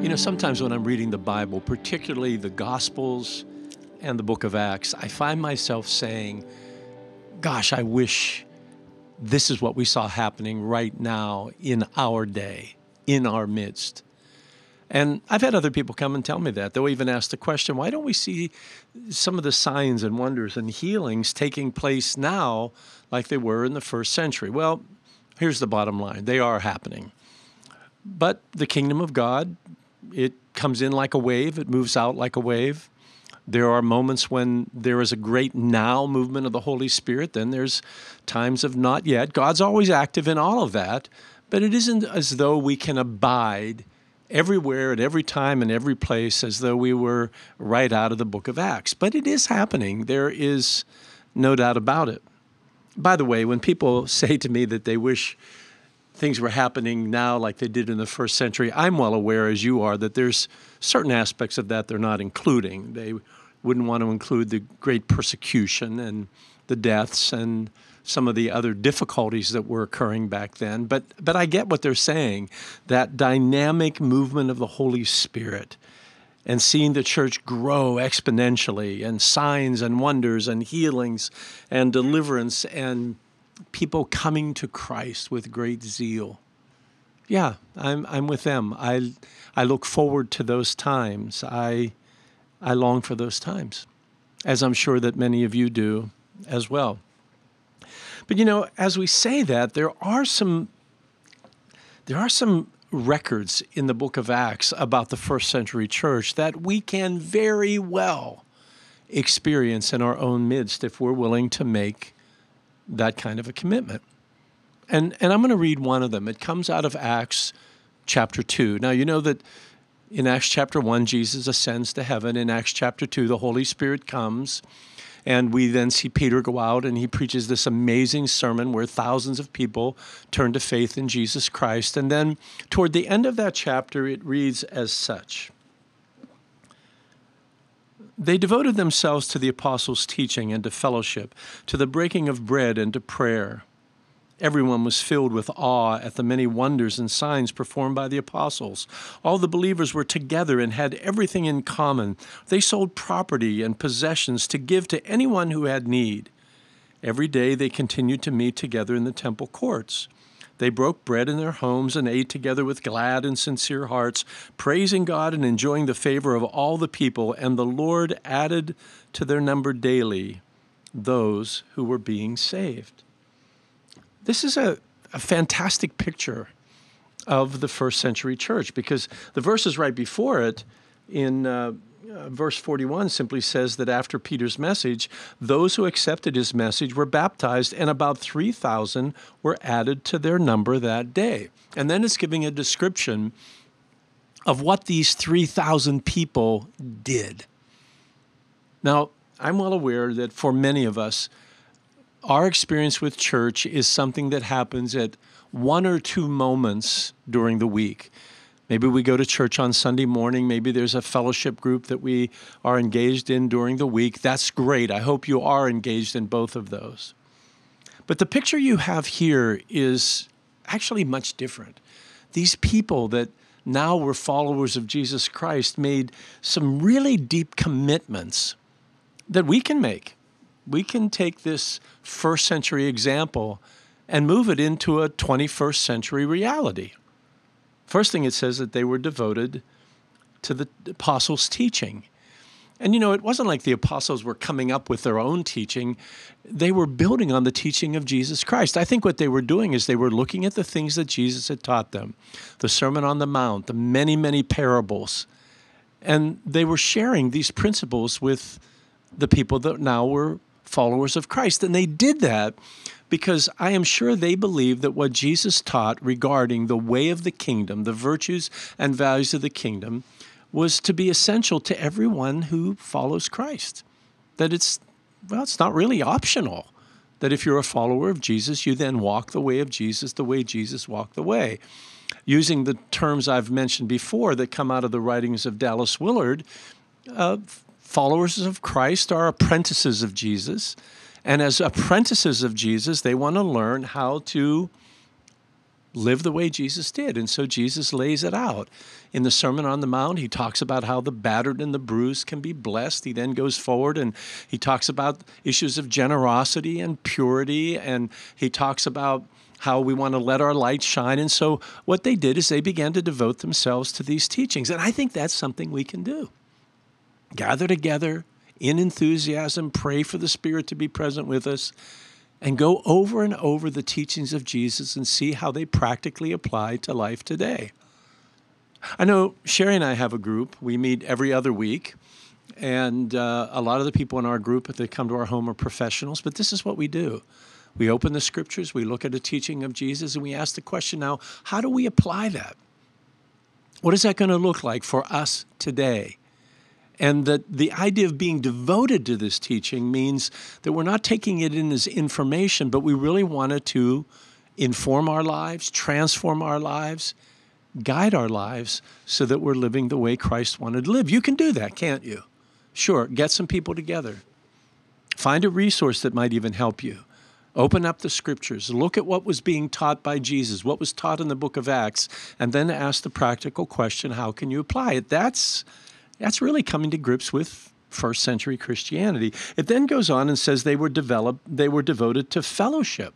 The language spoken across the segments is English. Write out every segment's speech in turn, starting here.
Sometimes when I'm reading the Bible, particularly the Gospels and the book of Acts, I find myself saying, gosh, I wish this is what we saw happening right now in our day, in our midst. And I've had other people come and tell me that. They'll even ask the question, why don't we see some of the signs and wonders and healings taking place now like they were in the first century? Well, here's the bottom line. They are happening. But the kingdom of God, it comes in like a wave. It moves out like a wave. There are moments when there is a great now movement of the Holy Spirit. Then there's times of not yet. God's always active in all of that. But it isn't as though we can abide everywhere at every time and every place as though we were right out of the book of Acts. But it is happening. There is no doubt about it. By the way, when people say to me that they wish things were happening now like they did in the first century, I'm well aware, as you are, that there's certain aspects of that they're not including. They wouldn't want to include the great persecution and the deaths and some of the other difficulties that were occurring back then. But I get what they're saying, that dynamic movement of the Holy Spirit and seeing the church grow exponentially, and signs and wonders and healings and deliverance and people coming to Christ with great zeal. Yeah, I'm with them. I look forward to those times. I long for those times, as I'm sure that many of you do as well. But as we say that, there are some records in the book of Acts about the first century church that we can very well experience in our own midst if we're willing to make that kind of a commitment. And I'm going to read one of them. It comes out of Acts chapter 2. Now, you know that in Acts chapter 1, Jesus ascends to heaven. In Acts chapter 2, the Holy Spirit comes, and we then see Peter go out, and he preaches this amazing sermon where thousands of people turn to faith in Jesus Christ. And then toward the end of that chapter, it reads as such. They devoted themselves to the apostles' teaching and to fellowship, to the breaking of bread and to prayer. Everyone was filled with awe at the many wonders and signs performed by the apostles. All the believers were together and had everything in common. They sold property and possessions to give to anyone who had need. Every day they continued to meet together in the temple courts. They broke bread in their homes and ate together with glad and sincere hearts, praising God and enjoying the favor of all the people. And the Lord added to their number daily those who were being saved. This is a fantastic picture of the first century church, because the verses right before it in verse 41 simply says that after Peter's message, those who accepted his message were baptized, and about 3,000 were added to their number that day. And then it's giving a description of what these 3,000 people did. Now, I'm well aware that for many of us, our experience with church is something that happens at one or two moments during the week. Maybe we go to church on Sunday morning. Maybe there's a fellowship group that we are engaged in during the week. That's great. I hope you are engaged in both of those. But the picture you have here is actually much different. These people that now were followers of Jesus Christ made some really deep commitments that we can make. We can take this first century example and move it into a 21st century reality. First thing it says that they were devoted to the apostles' teaching. And it wasn't like the apostles were coming up with their own teaching. They were building on the teaching of Jesus Christ. I think what they were doing is they were looking at the things that Jesus had taught them, the Sermon on the Mount, the many, many parables. And they were sharing these principles with the people that now were followers of Christ. And they did that because I am sure they believed that what Jesus taught regarding the way of the kingdom, the virtues and values of the kingdom, was to be essential to everyone who follows Christ. That it's not really optional. That if you're a follower of Jesus, you then walk the way of Jesus, the way Jesus walked the way. Using the terms I've mentioned before that come out of the writings of Dallas Willard, followers of Christ are apprentices of Jesus. And as apprentices of Jesus, they want to learn how to live the way Jesus did. And so Jesus lays it out. In the Sermon on the Mount, he talks about how the battered and the bruised can be blessed. He then goes forward and he talks about issues of generosity and purity, and he talks about how we want to let our light shine. And so what they did is they began to devote themselves to these teachings. And I think that's something we can do. Gather together in enthusiasm, pray for the Spirit to be present with us, and go over and over the teachings of Jesus and see how they practically apply to life today. I know Sherry and I have a group. We meet every other week, and a lot of the people in our group that come to our home are professionals, but this is what we do. We open the scriptures, we look at a teaching of Jesus, and we ask the question now, how do we apply that? What is that going to look like for us today? And the idea of being devoted to this teaching means that we're not taking it in as information, but we really want it to inform our lives, transform our lives, guide our lives so that we're living the way Christ wanted to live. You can do that, can't you? Sure, get some people together. Find a resource that might even help you. Open up the scriptures. Look at what was being taught by Jesus, what was taught in the book of Acts, and then ask the practical question, how can you apply it? That's really coming to grips with first century Christianity. It then goes on and says they were devoted to fellowship.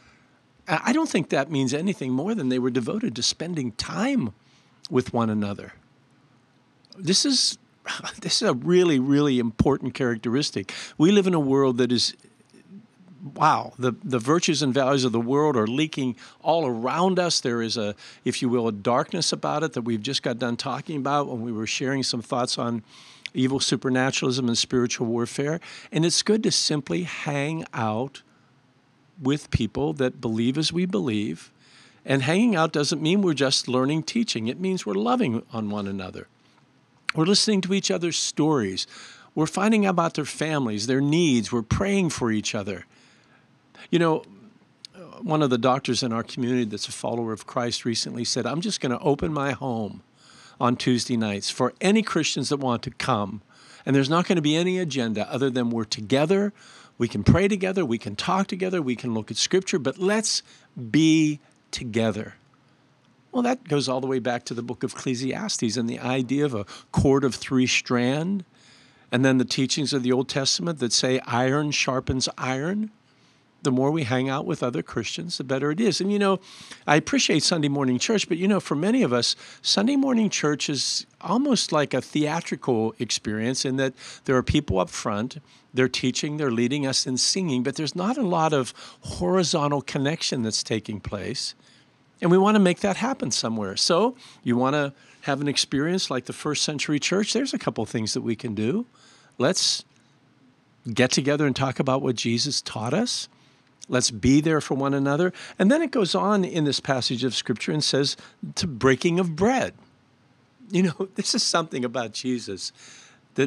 I don't think that means anything more than they were devoted to spending time with one another. This is a really, really important characteristic. We live in a world that is, wow, the virtues and values of the world are leaking all around us. There is a, if you will, a darkness about it that we've just got done talking about when we were sharing some thoughts on evil supernaturalism and spiritual warfare. And it's good to simply hang out with people that believe as we believe. And hanging out doesn't mean we're just learning teaching. It means we're loving on one another. We're listening to each other's stories. We're finding out about their families, their needs. We're praying for each other. You know, one of the doctors in our community that's a follower of Christ recently said, I'm just going to open my home on Tuesday nights for any Christians that want to come. And there's not going to be any agenda other than we're together. We can pray together. We can talk together. We can look at Scripture. But let's be together. Well, that goes all the way back to the book of Ecclesiastes and the idea of a cord of three strand. And then the teachings of the Old Testament that say iron sharpens iron. The more we hang out with other Christians, the better it is. And, you know, I appreciate Sunday morning church, but, you know, for many of us, Sunday morning church is almost like a theatrical experience in that there are people up front, they're teaching, they're leading us in singing, but there's not a lot of horizontal connection that's taking place. And we want to make that happen somewhere. So you want to have an experience like the first century church? There's a couple things that we can do. Let's get together and talk about what Jesus taught us. Let's be there for one another. And then it goes on in this passage of Scripture and says, to breaking of bread. You know, this is something about Jesus that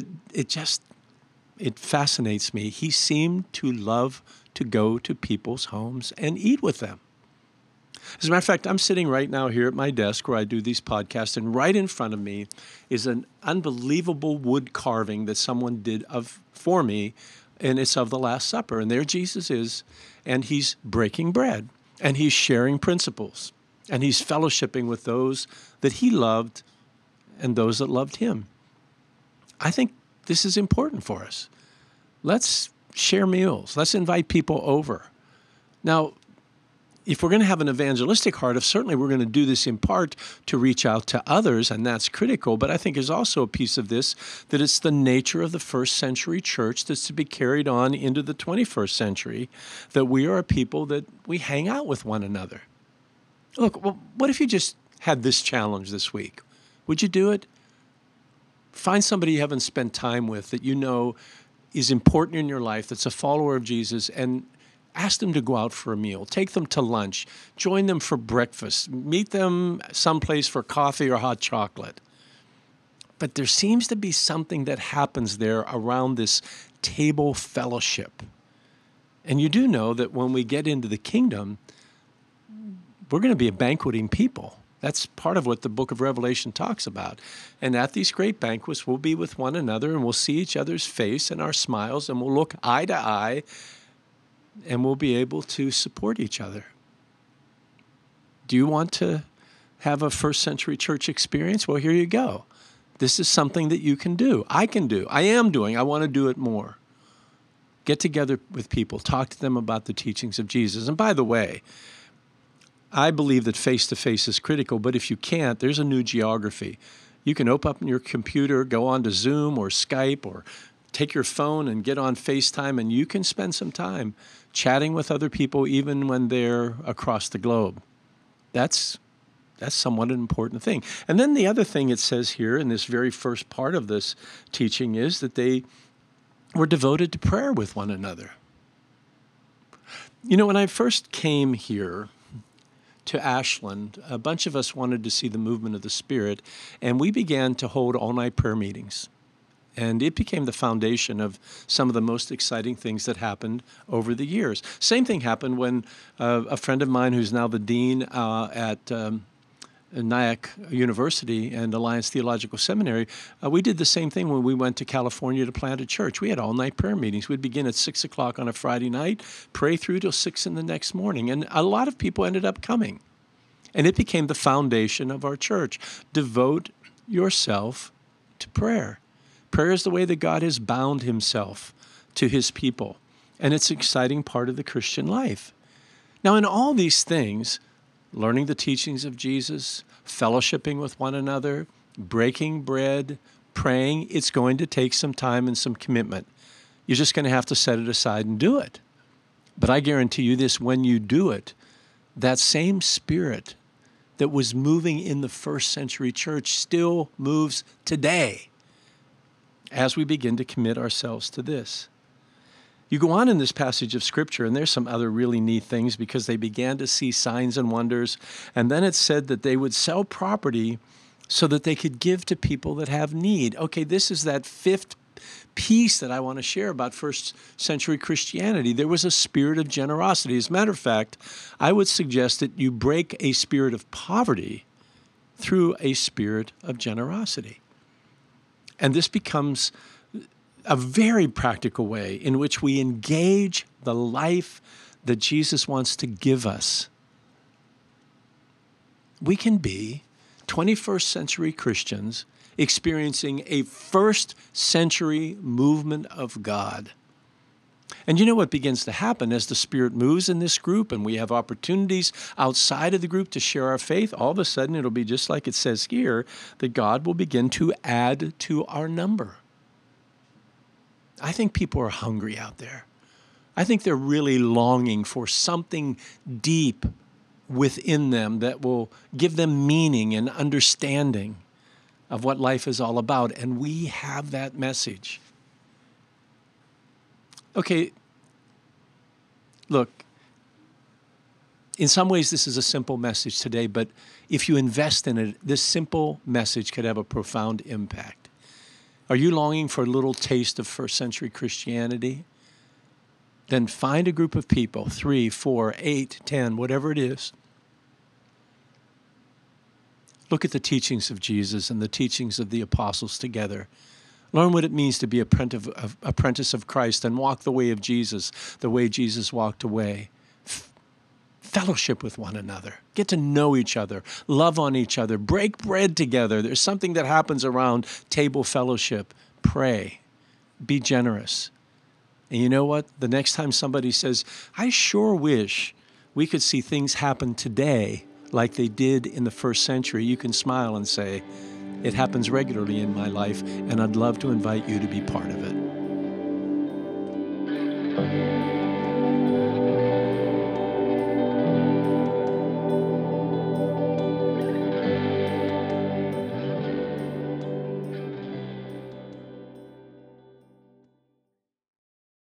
it fascinates me. He seemed to love to go to people's homes and eat with them. As a matter of fact, I'm sitting right now here at my desk where I do these podcasts, and right in front of me is an unbelievable wood carving that someone did for me, and it's of the Last Supper. And there Jesus is, and he's breaking bread, and he's sharing principles, and he's fellowshipping with those that he loved and those that loved him. I think this is important for us. Let's share meals. Let's invite people over. Now, if we're going to have an evangelistic heart, certainly we're going to do this in part to reach out to others, and that's critical. But I think there's also a piece of this that it's the nature of the first century church that's to be carried on into the 21st century, that we are a people that we hang out with one another. Look, well, what if you just had this challenge this week? Would you do it? Find somebody you haven't spent time with that you know is important in your life, that's a follower of Jesus, and ask them to go out for a meal. Take them to lunch. Join them for breakfast. Meet them someplace for coffee or hot chocolate. But there seems to be something that happens there around this table fellowship. And you do know that when we get into the kingdom, we're going to be a banqueting people. That's part of what the book of Revelation talks about. And at these great banquets, we'll be with one another, and we'll see each other's face and our smiles, and we'll look eye to eye, and we'll be able to support each other. Do you want to have a first century church experience? Well, here you go. This is something that you can do. I can do. I am doing. I want to do it more. Get together with people. Talk to them about the teachings of Jesus. And by the way, I believe that face-to-face is critical, but if you can't, there's a new geography. You can open up your computer, go on to Zoom or Skype, or take your phone and get on FaceTime, and you can spend some time chatting with other people even when they're across the globe. That's somewhat an important thing. And then the other thing it says here in this very first part of this teaching is that they were devoted to prayer with one another. You know, when I first came here to Ashland, a bunch of us wanted to see the movement of the Spirit, and we began to hold all-night prayer meetings. And it became the foundation of some of the most exciting things that happened over the years. Same thing happened when a friend of mine who's now the dean at Nyack University and Alliance Theological Seminary, we did the same thing when we went to California to plant a church. We had all-night prayer meetings. We'd begin at 6 o'clock on a Friday night, pray through till 6 in the next morning. And a lot of people ended up coming. And it became the foundation of our church. Devote yourself to prayer. Prayer is the way that God has bound himself to his people. And it's an exciting part of the Christian life. Now, in all these things, learning the teachings of Jesus, fellowshipping with one another, breaking bread, praying, it's going to take some time and some commitment. You're just going to have to set it aside and do it. But I guarantee you this, when you do it, that same Spirit that was moving in the first century church still moves today as we begin to commit ourselves to this. You go on in this passage of Scripture, and there's some other really neat things because they began to see signs and wonders. And then it said that they would sell property so that they could give to people that have need. Okay, this is that fifth piece that I want to share about first century Christianity. There was a spirit of generosity. As a matter of fact, I would suggest that you break a spirit of poverty through a spirit of generosity. And this becomes a very practical way in which we engage the life that Jesus wants to give us. We can be 21st century Christians experiencing a first century movement of God. And you know what begins to happen as the Spirit moves in this group and we have opportunities outside of the group to share our faith? All of a sudden, it'll be just like it says here, that God will begin to add to our number. I think people are hungry out there. I think they're really longing for something deep within them that will give them meaning and understanding of what life is all about. And we have that message. Okay, look, in some ways this is a simple message today, but if you invest in it, this simple message could have a profound impact. Are you longing for a little taste of first century Christianity? Then find a group of people, 3, 4, 8, 10, whatever it is. Look at the teachings of Jesus and the teachings of the apostles together. Learn what it means to be apprentice of Christ and walk the way of Jesus, the way Jesus walked away. Fellowship with one another. Get to know each other. Love on each other. Break bread together. There's something that happens around table fellowship. Pray. Be generous. And you know what? The next time somebody says, I sure wish we could see things happen today like they did in the first century, you can smile and say, it happens regularly in my life, and I'd love to invite you to be part of it.